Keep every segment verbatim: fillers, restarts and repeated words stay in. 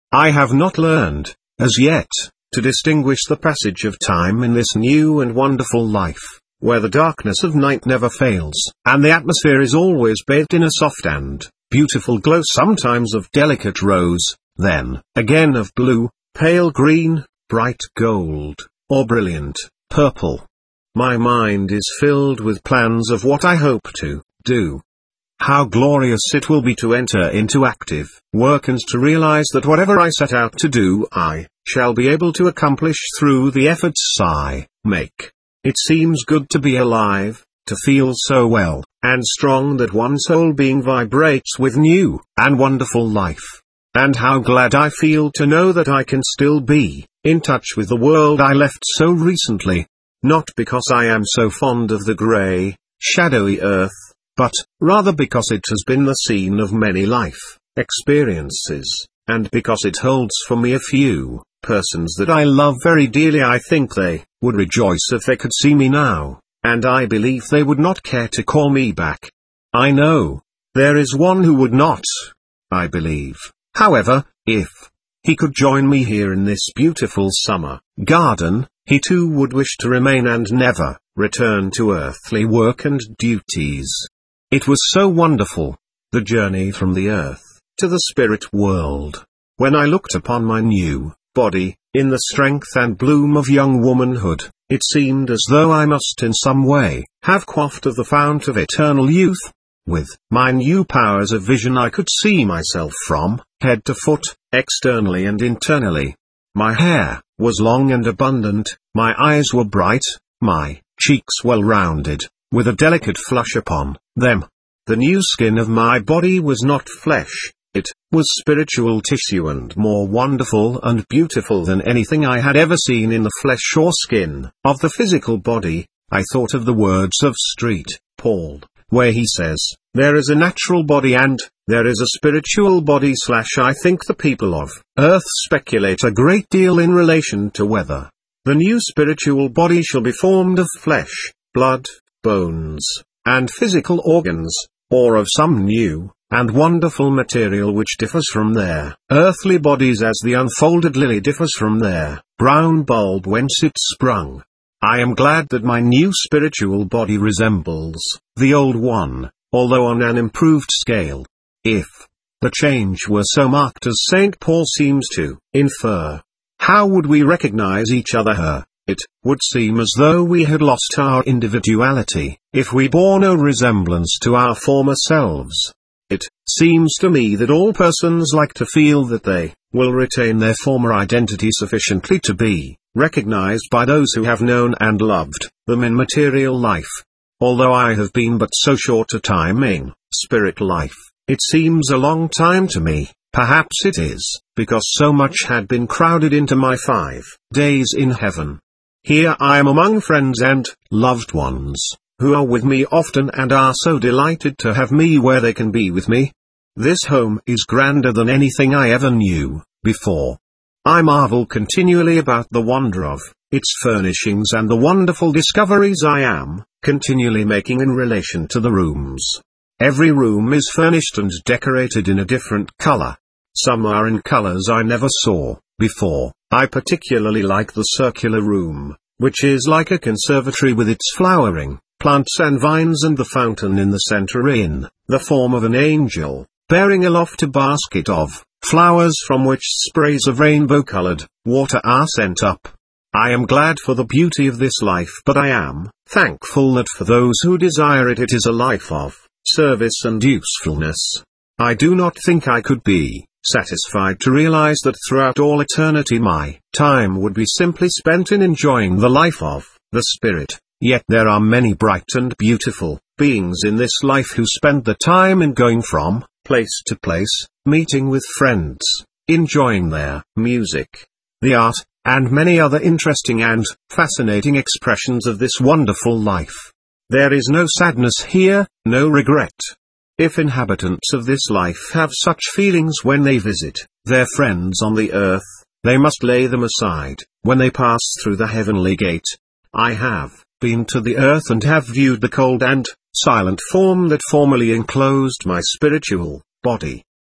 I have not learned, as yet, to distinguish the passage of time in this new and wonderful life, where the darkness of night never fails, and the atmosphere is always bathed in a soft and beautiful glow, sometimes of delicate rose, then, again of blue, pale green, bright gold, or brilliant purple. My mind is filled with plans of what I hope to do. How glorious it will be to enter into active work and to realize that whatever I set out to do I shall be able to accomplish through the efforts I make. It seems good to be alive, to feel so well and strong that one's whole being vibrates with new and wonderful life. And how glad I feel to know that I can still be in touch with the world I left so recently. Not because I am so fond of the grey, shadowy earth, but rather because it has been the scene of many life experiences, and because it holds for me a few persons that I love very dearly. I think they would rejoice if they could see me now, and I believe they would not care to call me back. I know there is one who would not. I believe, however, if he could join me here in this beautiful summer garden, he too would wish to remain and never return to earthly work and duties. It was so wonderful, the journey from the earth to the spirit world. When I looked upon my new body, in the strength and bloom of young womanhood, it seemed as though I must in some way have quaffed of the fount of eternal youth. With my new powers of vision I could see myself from head to foot, externally and internally. My hair was long and abundant, my eyes were bright, my cheeks well rounded, with a delicate flush upon them. The new skin of my body was not flesh, it was spiritual tissue and more wonderful and beautiful than anything I had ever seen in the flesh or skin of the physical body. I thought of the words of Street Paul, where he says, there is a natural body and there is a spiritual body slash I think the people of earth speculate a great deal in relation to whether the new spiritual body shall be formed of flesh, blood, bones, and physical organs, or of some new and wonderful material which differs from their earthly bodies as the unfolded lily differs from their brown bulb whence it sprung. I am glad that my new spiritual body resembles the old one, although on an improved scale. If the change were so marked as Saint Paul seems to infer, how would we recognize each other? Her? It would seem as though we had lost our individuality, if we bore no resemblance to our former selves. It seems to me that all persons like to feel that they will retain their former identity sufficiently to be recognized by those who have known and loved them in material life. Although I have been but so short a time in spirit life, it seems a long time to me. Perhaps it is because so much had been crowded into my five days in heaven. Here I am among friends and loved ones, who are with me often and are so delighted to have me where they can be with me. This home is grander than anything I ever knew before. I marvel continually about the wonder of its furnishings and the wonderful discoveries I am continually making in relation to the rooms. Every room is furnished and decorated in a different color. Some are in colors I never saw before. I particularly like the circular room, which is like a conservatory with its flowering plants and vines and the fountain in the center in the form of an angel, bearing aloft a basket of flowers from which sprays of rainbow-colored water are sent up. I am glad for the beauty of this life, but I am thankful that for those who desire it, it is a life of service and usefulness. I do not think I could be satisfied to realize that throughout all eternity my time would be simply spent in enjoying the life of the Spirit. Yet there are many bright and beautiful beings in this life who spend the time in going from place to place, meeting with friends, enjoying their music, the art, and many other interesting and fascinating expressions of this wonderful life. There is no sadness here, no regret. If inhabitants of this life have such feelings when they visit their friends on the earth, they must lay them aside when they pass through the heavenly gate. I have been to the earth and have viewed the cold and silent form that formerly enclosed my spiritual body.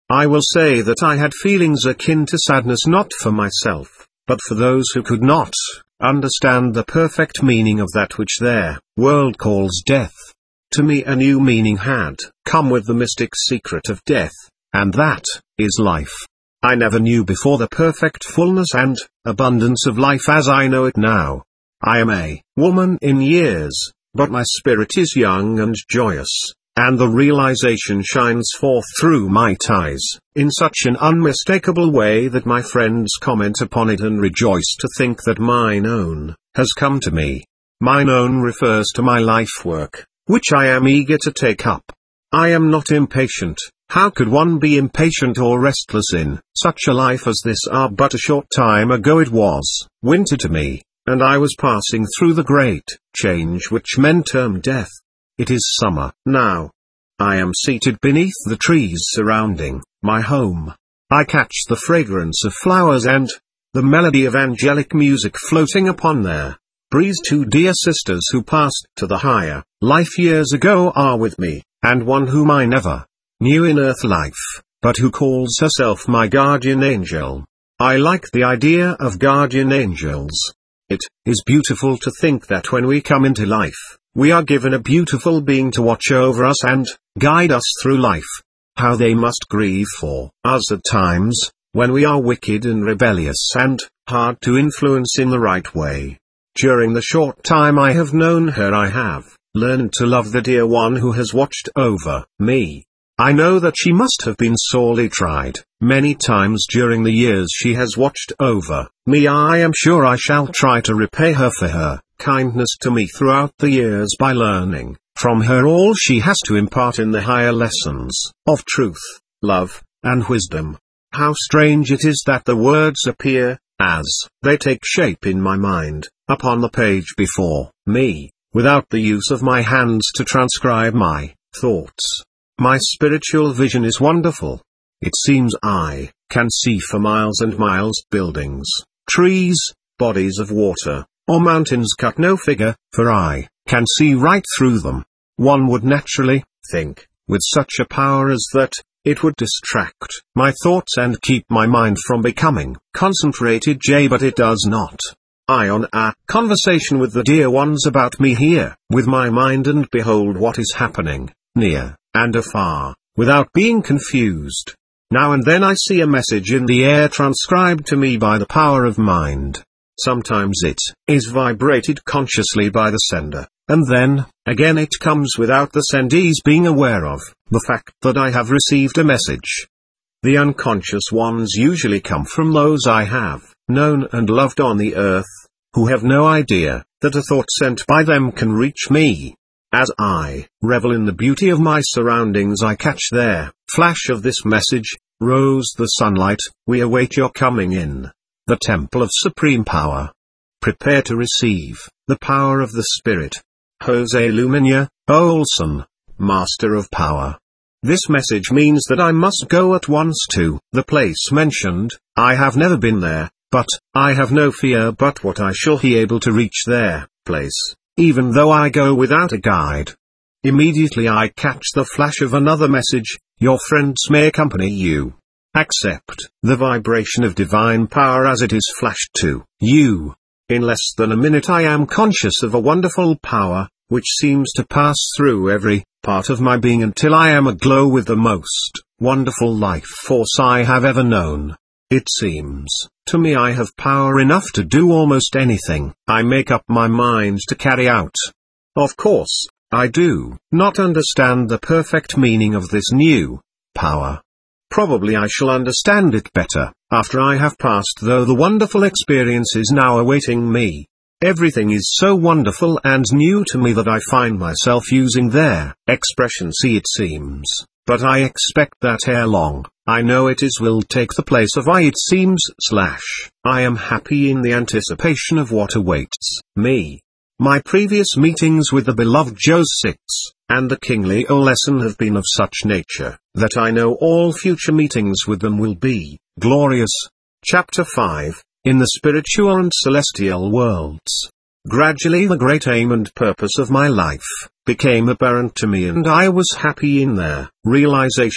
I will say that I had feelings akin to sadness not for myself, but for those who could not understand the perfect meaning of that which their world calls death. To me a new meaning had come with the mystic secret of death, and that is life. I never knew before the perfect fullness and abundance of life as I know it now. I am a woman in years, but my spirit is young and joyous, and the realization shines forth through my ties, in such an unmistakable way that my friends comment upon it and rejoice to think that mine own has come to me. Mine own refers to my life work, which I am eager to take up. I am not impatient. How could one be impatient or restless in such a life as this? Ah, but a short time ago it was winter to me, and I was passing through the great change which men term death. It is summer now. I am seated beneath the trees surrounding my home. I catch the fragrance of flowers and the melody of angelic music floating upon their breeze. Two dear sisters who passed to the higher life years ago are with me, and one whom I never knew in earth life, but who calls herself my guardian angel. I like the idea of guardian angels. It is beautiful to think that when we come into life, we are given a beautiful being to watch over us and guide us through life. How they must grieve for us at times, when we are wicked and rebellious and hard to influence in the right way. During the short time I have known her, I have learned to love the dear one who has watched over me. I know that she must have been sorely tried many times during the years she has watched over me. I am sure I shall try to repay her for her kindness to me throughout the years by learning from her all she has to impart in the higher lessons of truth, love, and wisdom. How strange it is that the words appear, as they take shape in my mind, upon the page before me, without the use of my hands to transcribe my thoughts. My spiritual vision is wonderful. It seems I can see for miles and miles. Buildings, trees, bodies of water, or mountains cut no figure, for I can see right through them. One would naturally think, with such a power as that, it would distract my thoughts and keep my mind from becoming concentrated, J, but it does not. I on a conversation with the dear ones about me here, with my mind, and behold what is happening, near and afar, without being confused. Now and then I see a message in the air transcribed to me by the power of mind. Sometimes it is vibrated consciously by the sender, and then, again it comes without the sendees being aware of the fact that I have received a message. The unconscious ones usually come from those I have known and loved on the earth, who have no idea that a thought sent by them can reach me. As I revel in the beauty of my surroundings, I catch their flash of this message: Rose the sunlight, we await your coming in the temple of supreme power. Prepare to receive the power of the Spirit. Jose Lumina, Olson, Master of Power. This message means that I must go at once to the place mentioned. I have never been there, but I have no fear but what I shall be able to reach their place, even though I go without a guide. Immediately I catch the flash of another message: your friends may accompany you. Accept the vibration of divine power as it is flashed to you. In less than a minute I am conscious of a wonderful power, which seems to pass through every part of my being until I am aglow with the most wonderful life force I have ever known. It seems to me I have power enough to do almost anything I make up my mind to carry out. Of course, I do not understand the perfect meaning of this new power. Probably I shall understand it better after I have passed through the wonderful experiences now awaiting me. Everything is so wonderful and new to me that I find myself using their expression "see it seems," but I expect that ere long, I know it is will take the place of I it seems slash I am happy in the anticipation of what awaits me. My previous meetings with the beloved Joseph and the kingly Oleson have been of such nature that I know all future meetings with them will be glorious. Chapter five, in the spiritual and celestial worlds. Gradually the great aim and purpose of my life became apparent to me, and I was happy in their realization.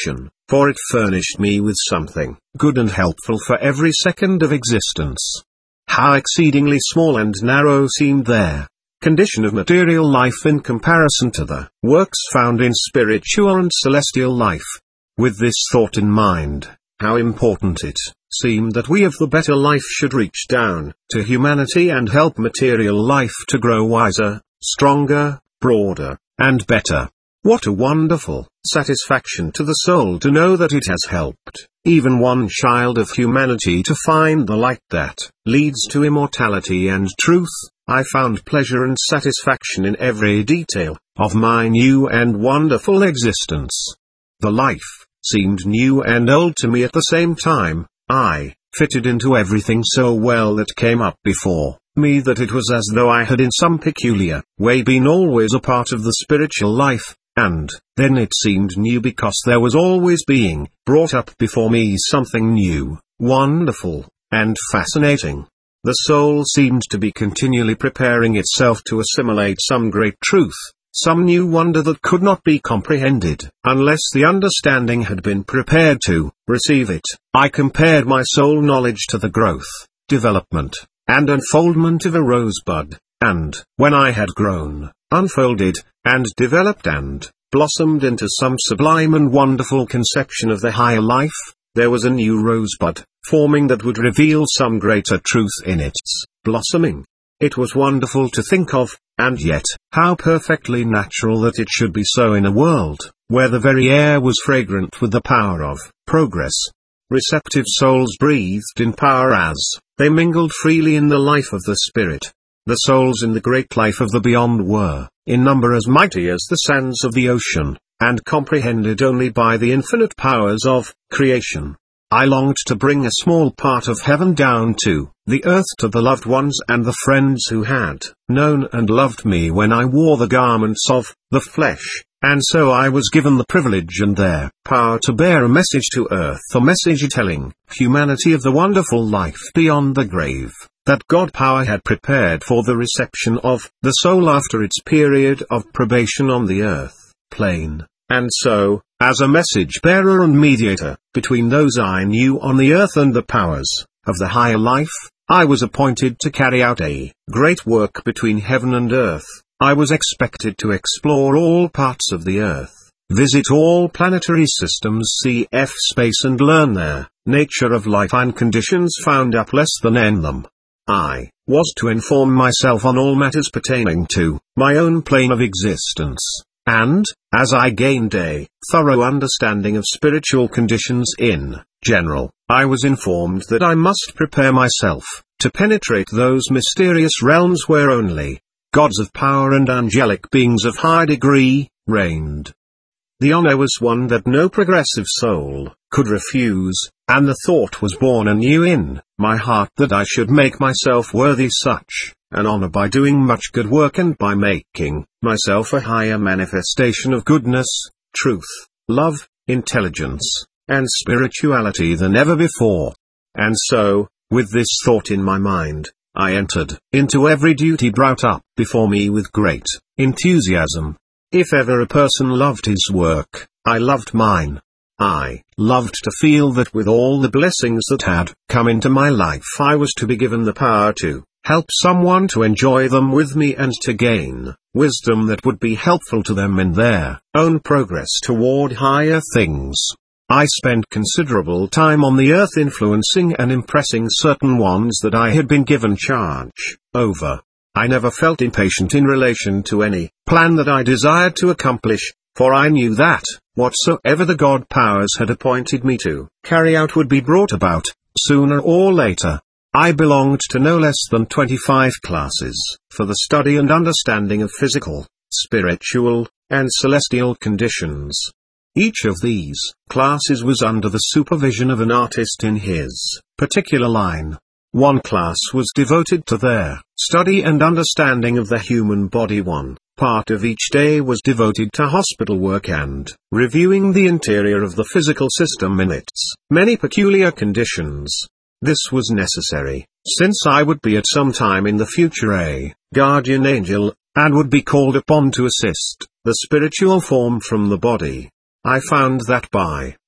for it furnished me with something good and helpful for every second of existence. How exceedingly small and narrow seemed their condition of material life in comparison to the works found in spiritual and celestial life. With this thought in mind, how important it seemed that we of the better life should reach down to humanity and help material life to grow wiser, stronger, broader, and better. What a wonderful satisfaction to the soul to know that it has helped even one child of humanity to find the light that leads to immortality and truth. I found pleasure and satisfaction in every detail of my new and wonderful existence. The life seemed new and old to me at the same time. I fitted into everything so well that came up before me that it was as though I had in some peculiar way been always a part of the spiritual life, and then it seemed new because there was always being brought up before me something new, wonderful, and fascinating. The soul seemed to be continually preparing itself to assimilate some great truth, some new wonder that could not be comprehended unless the understanding had been prepared to receive it. I compared my soul knowledge to the growth, development, and unfoldment of a rosebud, and, when I had grown, unfolded, and developed and blossomed into some sublime and wonderful conception of the higher life, there was a new rosebud forming that would reveal some greater truth in its blossoming. It was wonderful to think of, and yet, how perfectly natural that it should be so in a world where the very air was fragrant with the power of progress. Receptive souls breathed in power as they mingled freely in the life of the Spirit. The souls in the great life of the beyond were, in number as mighty as the sands of the ocean, and comprehended only by the infinite powers of creation. I longed to bring a small part of heaven down to the earth to the loved ones and the friends who had known and loved me when I wore the garments of the flesh, and so I was given the privilege and their power to bear a message to earth, a message telling humanity of the wonderful life beyond the grave that God power had prepared for the reception of the soul after its period of probation on the earth plane. And so, as a message bearer and mediator between those I knew on the earth and the powers of the higher life, I was appointed to carry out a great work between heaven and earth. I was expected to explore all parts of the earth, visit all planetary systems, see F space, and learn their nature of life and conditions found up less than in them. I was to inform myself on all matters pertaining to my own plane of existence. And, as I gained a thorough understanding of spiritual conditions in general, I was informed that I must prepare myself to penetrate those mysterious realms where only gods of power and angelic beings of high degree reigned. The honor was one that no progressive soul could refuse, and the thought was born anew in my heart that I should make myself worthy such an honor by doing much good work and by making myself a higher manifestation of goodness, truth, love, intelligence, and spirituality than ever before. And so, with this thought in my mind, I entered into every duty brought up before me with great enthusiasm. If ever a person loved his work, I loved mine. I loved to feel that with all the blessings that had come into my life I was to be given the power to help someone to enjoy them with me and to gain wisdom that would be helpful to them in their own progress toward higher things. I spent considerable time on the earth influencing and impressing certain ones that I had been given charge over. I never felt impatient in relation to any plan that I desired to accomplish, for I knew that whatsoever the God powers had appointed me to carry out would be brought about, sooner or later. I belonged to no less than twenty-five classes, for the study and understanding of physical, spiritual, and celestial conditions. Each of these classes was under the supervision of an artist in his particular line. One class was devoted to their study and understanding of the human body. One part of each day was devoted to hospital work and reviewing the interior of the physical system in its many peculiar conditions. This was necessary, since I would be at some time in the future a guardian angel, and would be called upon to assist the spiritual form from the body. I found that by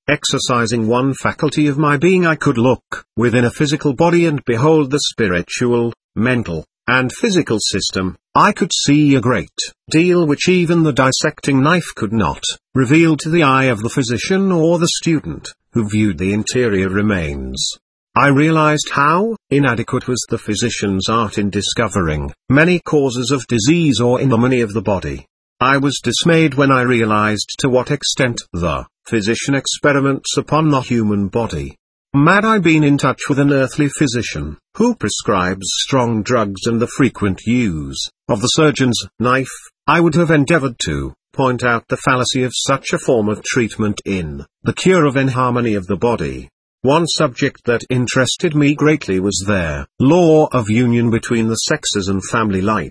exercising one faculty of my being, I could look within a physical body and behold the spiritual, mental, and physical system. I could see a great deal which even the dissecting knife could not reveal to the eye of the physician or the student who viewed the interior remains. I realized how inadequate was the physician's art in discovering many causes of disease or ignominy of the body. I was dismayed when I realized to what extent the physician experiments upon the human body. Had I been in touch with an earthly physician, who prescribes strong drugs and the frequent use of the surgeon's knife, I would have endeavored to point out the fallacy of such a form of treatment in the cure of inharmony of the body. One subject that interested me greatly was their law of union between the sexes and family light.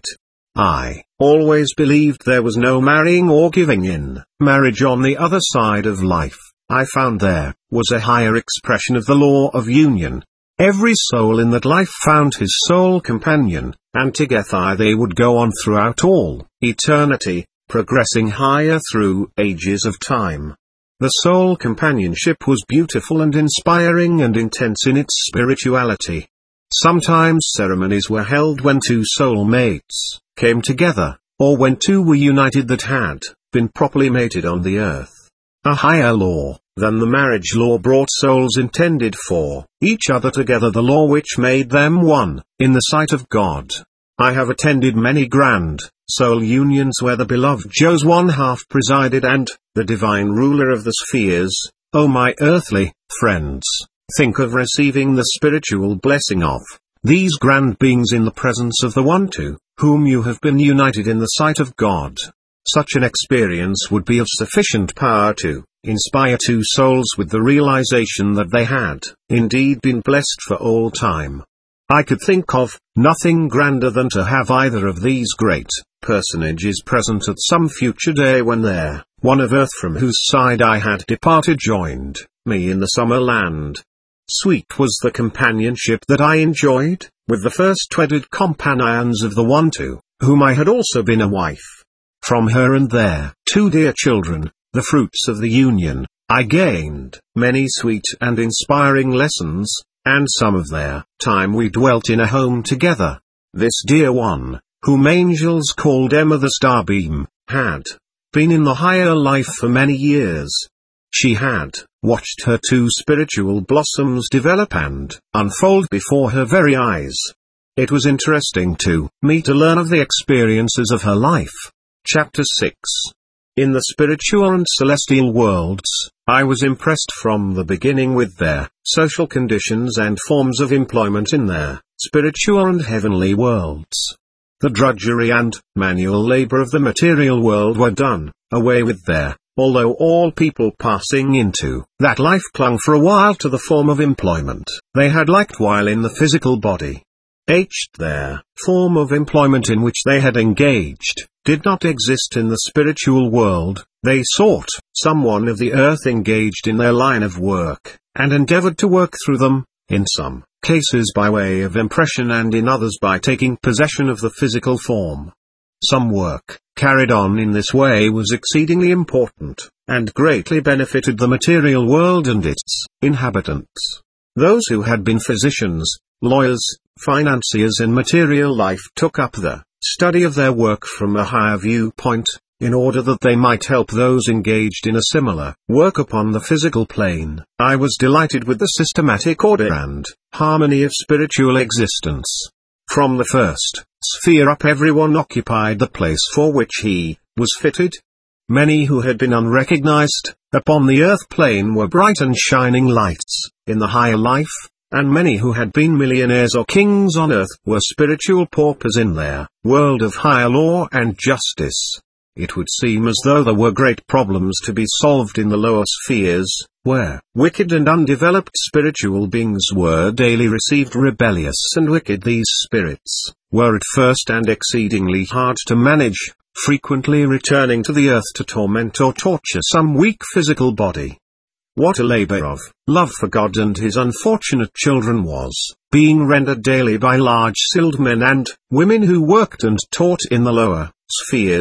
I always believed there was no marrying or giving in marriage on the other side of life. I found there was a higher expression of the law of union. Every soul in that life found his soul companion, and together they would go on throughout all eternity, progressing higher through ages of time. The soul companionship was beautiful and inspiring and intense in its spirituality. Sometimes ceremonies were held when two soul mates came together, or when two were united that had been properly mated on the earth. A higher law than the marriage law brought souls intended for each other together, the law which made them one in the sight of God. I have attended many grand soul unions where the beloved Joe's one half presided and the divine ruler of the spheres. O my earthly friends, think of receiving the spiritual blessing of these grand beings in the presence of the one to whom you have been united in the sight of God. Such an experience would be of sufficient power to inspire two souls with the realization that they had indeed been blessed for all time. I could think of nothing grander than to have either of these great personages present at some future day when there, one of earth from whose side I had departed joined me in the summer land. Sweet was the companionship that I enjoyed with the first wedded companions of the one to whom I had also been a wife. From her and their two dear children, the fruits of the union, I gained many sweet and inspiring lessons, and some of their time we dwelt in a home together. This dear one, whom angels called Emma the Starbeam, had been in the higher life for many years. She had watched her two spiritual blossoms develop and unfold before her very eyes. It was interesting to me to learn of the experiences of her life. Chapter six. In the spiritual and celestial worlds, I was impressed from the beginning with their social conditions and forms of employment in their spiritual and heavenly worlds. The drudgery and manual labor of the material world were done away with there, although all people passing into that life clung for a while to the form of employment they had liked while in the physical body. H. Their form of employment in which they had engaged did not exist in the spiritual world. They sought someone of the earth engaged in their line of work, and endeavored to work through them, in some cases by way of impression and in others by taking possession of the physical form. Some work carried on in this way was exceedingly important, and greatly benefited the material world and its inhabitants. Those who had been physicians, lawyers, financiers in material life took up the study of their work from a higher viewpoint, in order that they might help those engaged in a similar work upon the physical plane. I was delighted with the systematic order and harmony of spiritual existence. From the first sphere up, everyone occupied the place for which he was fitted. Many who had been unrecognized upon the earth plane were bright and shining lights in the higher life, and many who had been millionaires or kings on earth were spiritual paupers in their world of higher law and justice. It would seem as though there were great problems to be solved in the lower spheres, where wicked and undeveloped spiritual beings were daily received. Rebellious and wicked these spirits were at first and exceedingly hard to manage, frequently returning to the earth to torment or torture some weak physical body. What a labor of love for God and his unfortunate children was being rendered daily by large-souled men and women who worked and taught in the lower spheres,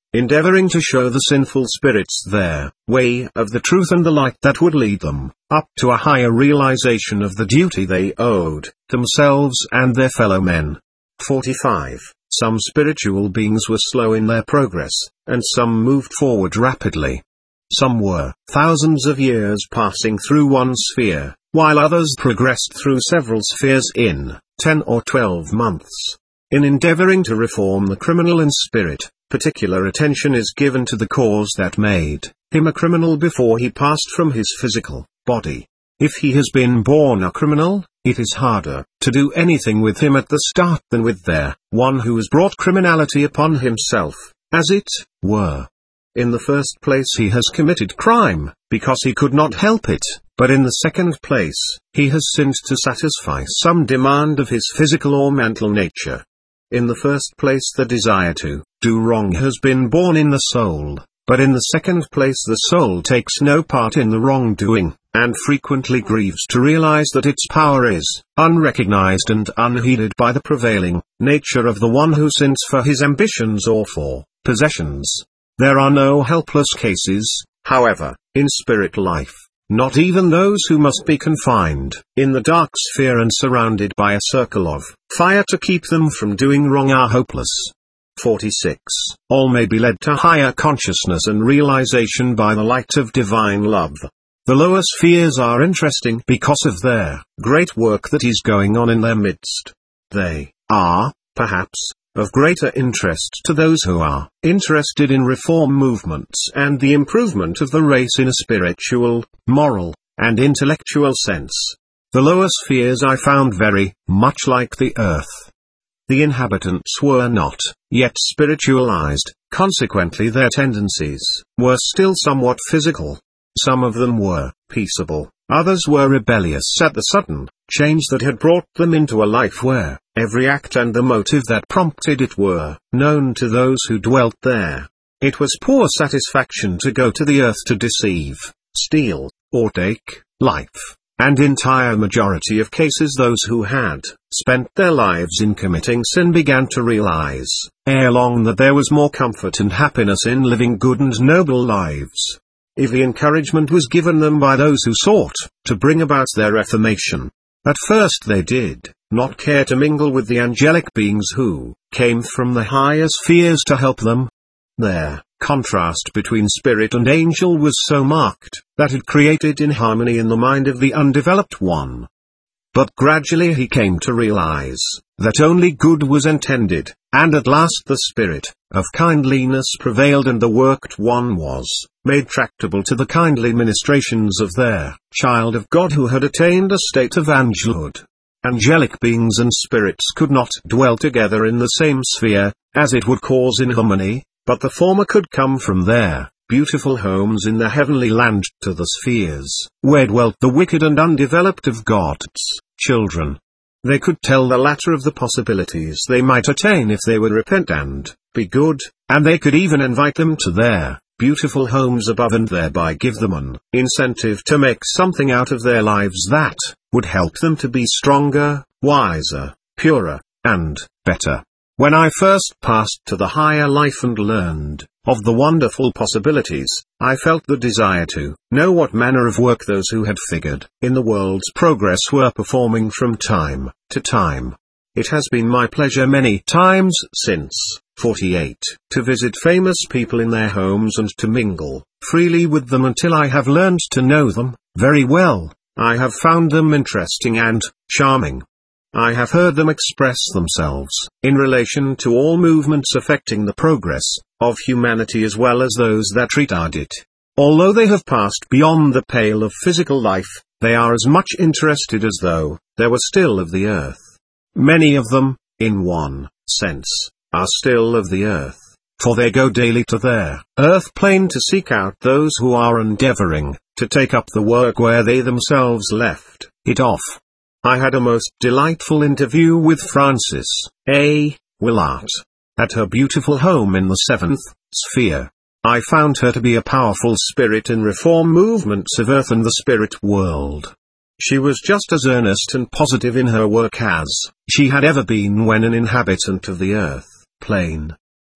endeavoring to show the sinful spirits their way of the truth and the light that would lead them up to a higher realization of the duty they owed themselves and their fellow men. forty-five. Some spiritual beings were slow in their progress, and some moved forward rapidly. Some were thousands of years passing through one sphere, while others progressed through several spheres in ten or twelve months. In endeavoring to reform the criminal in spirit, particular attention is given to the cause that made him a criminal before he passed from his physical body. If he has been born a criminal, it is harder to do anything with him at the start than with their one who has brought criminality upon himself, as it were. In the first place he has committed crime, because he could not help it, but in the second place, he has sinned to satisfy some demand of his physical or mental nature. In the first place the desire to do wrong has been born in the soul, but in the second place the soul takes no part in the wrongdoing, and frequently grieves to realize that its power is unrecognized and unheeded by the prevailing nature of the one who sins for his ambitions or for possessions. There are no helpless cases, however, in spirit life, not even those who must be confined in the dark sphere and surrounded by a circle of fire to keep them from doing wrong are hopeless. forty-six. All may be led to higher consciousness and realization by the light of divine love. The lower spheres are interesting because of their great work that is going on in their midst. They are, perhaps, of greater interest to those who are interested in reform movements and the improvement of the race in a spiritual, moral, and intellectual sense. The lower spheres I found very much like the earth. The inhabitants were not yet spiritualized, consequently their tendencies were still somewhat physical. Some of them were peaceable, others were rebellious at the sudden change that had brought them into a life where every act and the motive that prompted it were known to those who dwelt there. It was poor satisfaction to go to the earth to deceive, steal, or take life, and in entire majority of cases those who had spent their lives in committing sin began to realize, ere long, that there was more comfort and happiness in living good and noble lives. If the encouragement was given them by those who sought to bring about their reformation, at first they did not care to mingle with the angelic beings who came from the higher spheres to help them. Their contrast between spirit and angel was so marked that it created inharmony in the mind of the undeveloped one. But gradually he came to realize that only good was intended, and at last the spirit of kindliness prevailed and the worked one was made tractable to the kindly ministrations of their child of God who had attained a state of angelhood. Angelic beings and spirits could not dwell together in the same sphere, as it would cause inharmony, but the former could come from their beautiful homes in the heavenly land to the spheres where dwelt the wicked and undeveloped of God's children. They could tell the latter of the possibilities they might attain if they would repent and be good, and they could even invite them to their beautiful homes above and thereby give them an incentive to make something out of their lives that would help them to be stronger, wiser, purer, and better. When I first passed to the higher life and learned of the wonderful possibilities, I felt the desire to know what manner of work those who had figured in the world's progress were performing from time to time. It has been my pleasure many times since, forty-eight, to visit famous people in their homes and to mingle freely with them until I have learned to know them very well. I have found them interesting and charming. I have heard them express themselves in relation to all movements affecting the progress of humanity as well as those that retard it. Although they have passed beyond the pale of physical life, they are as much interested as though they were still of the earth. Many of them, in one sense, are still of the earth, for they go daily to their earth plane to seek out those who are endeavoring to take up the work where they themselves left it off. I had a most delightful interview with Frances A. Willart at her beautiful home in the seventh sphere. I found her to be a powerful spirit in reform movements of earth and the spirit world. She was just as earnest and positive in her work as she had ever been when an inhabitant of the earth plane.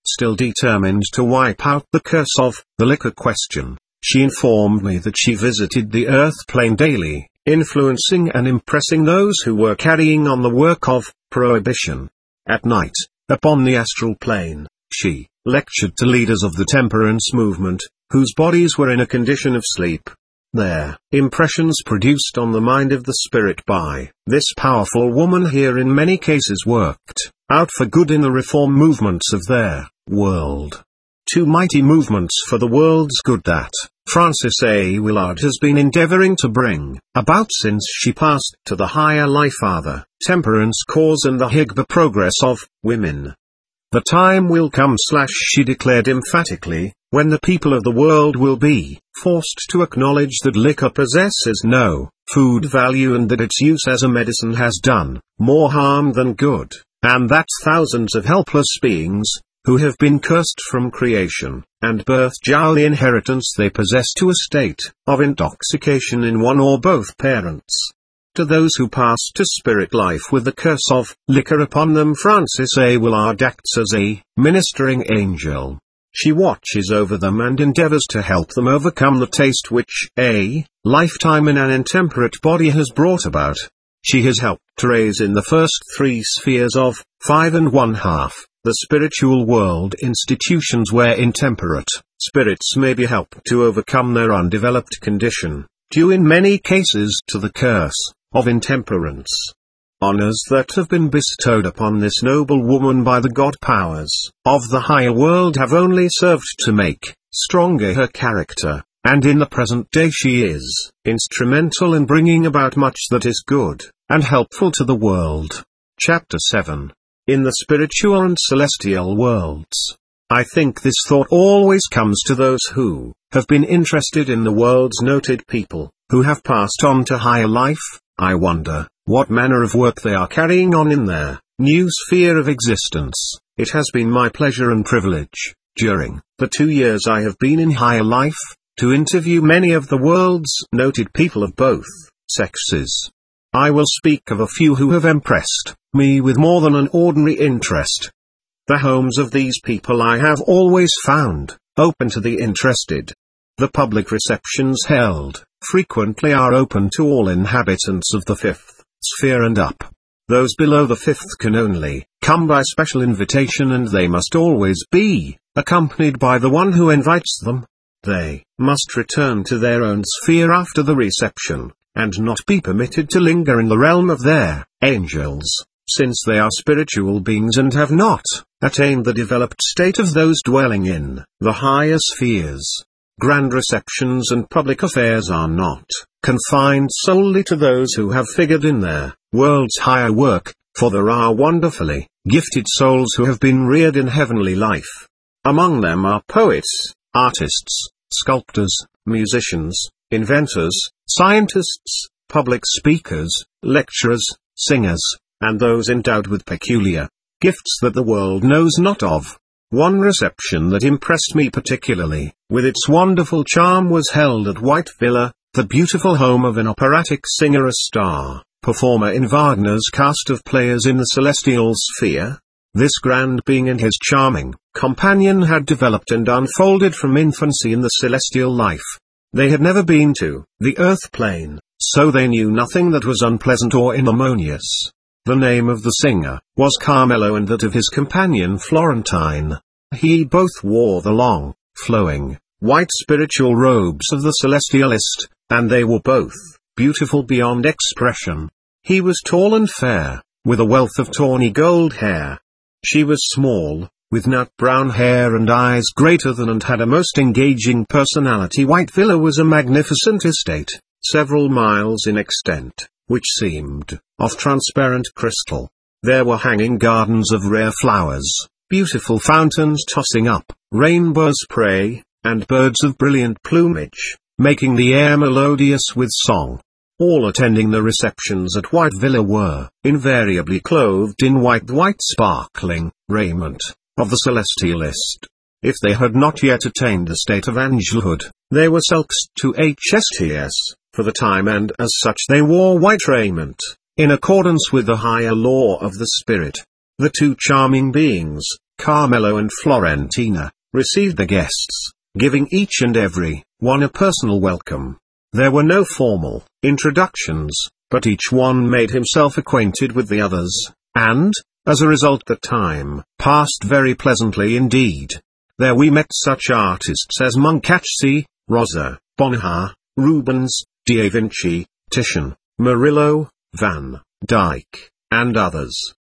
still determined to wipe out the curse of the liquor question, she informed me that she visited the earth plane daily, influencing and impressing those who were carrying on the work of prohibition. At night, upon the astral plane, she lectured to leaders of the temperance movement, whose bodies were in a condition of sleep. Their impressions produced on the mind of the spirit by this powerful woman here in many cases worked out for good in the reform movements of their world. Two mighty movements for the world's good that Frances A. Willard has been endeavoring to bring about since she passed to the higher life are the temperance cause and the Higba progress of women. The time will come slash she declared emphatically, when the people of the world will be forced to acknowledge that liquor possesses no food value and that its use as a medicine has done more harm than good, and that thousands of helpless beings, who have been cursed from creation, and birth owe the inheritance they possess to a state of intoxication in one or both parents. To those who pass to spirit life with the curse of liquor upon them, Frances A. Willard acts as a ministering angel. She watches over them and endeavors to help them overcome the taste which a lifetime in an intemperate body has brought about. She has helped to raise in the first three spheres of five and one half, the spiritual world, institutions where intemperate spirits may be helped to overcome their undeveloped condition, due in many cases to the curse of intemperance. Honors that have been bestowed upon this noble woman by the God powers of the higher world have only served to make stronger her character, and in the present day she is instrumental in bringing about much that is good and helpful to the world. Chapter seven. In the spiritual and celestial worlds. I think this thought always comes to those who have been interested in the world's noted people, who have passed on to higher life. I wonder what manner of work they are carrying on in their new sphere of existence. It has been my pleasure and privilege, during the two years I have been in higher life, to interview many of the world's noted people of both sexes. I will speak of a few who have impressed me with more than an ordinary interest. The homes of these people I have always found open to the interested. The public receptions held frequently are open to all inhabitants of the fifth sphere and up. Those below the fifth can only come by special invitation, and they must always be accompanied by the one who invites them. They must return to their own sphere after the reception, and not be permitted to linger in the realm of their angels, since they are spiritual beings and have not attained the developed state of those dwelling in the higher spheres. Grand receptions and public affairs are not confined solely to those who have figured in their world's higher work, for there are wonderfully gifted souls who have been reared in heavenly life. Among them are poets, artists, sculptors, musicians, inventors, scientists, public speakers, lecturers, singers, and those endowed with peculiar gifts that the world knows not of. One reception that impressed me particularly, with its wonderful charm, was held at White Villa, the beautiful home of an operatic singer, a star performer in Wagner's cast of players in the celestial sphere. This grand being and his charming companion had developed and unfolded from infancy in the celestial life. They had never been to the earth plane, so they knew nothing that was unpleasant or inharmonious. The name of the singer was Carmelo, and that of his companion Florentine. He both wore the long, flowing, white spiritual robes of the celestialist, and they were both beautiful beyond expression. He was tall and fair, with a wealth of tawny gold hair. She was small, with nut brown hair and eyes greater than, and had a most engaging personality. White Villa was a magnificent estate, several miles in extent, which seemed of transparent crystal. There were hanging gardens of rare flowers, beautiful fountains tossing up rainbow spray, and birds of brilliant plumage, making the air melodious with song. All attending the receptions at White Villa were invariably clothed in white white sparkling raiment of the celestialist. If they had not yet attained the state of angelhood, they were selks to H S T S for the time, and as such they wore white raiment, in accordance with the higher law of the spirit. The two charming beings, Carmelo and Florentina, received the guests, giving each and every one a personal welcome. There were no formal introductions, but each one made himself acquainted with the others, and, as a result, the time passed very pleasantly indeed. There we met such artists as Munkacsy, Rosa, Bonheur, Rubens, Da Vinci, Titian, Murillo, Van Dyck, and others.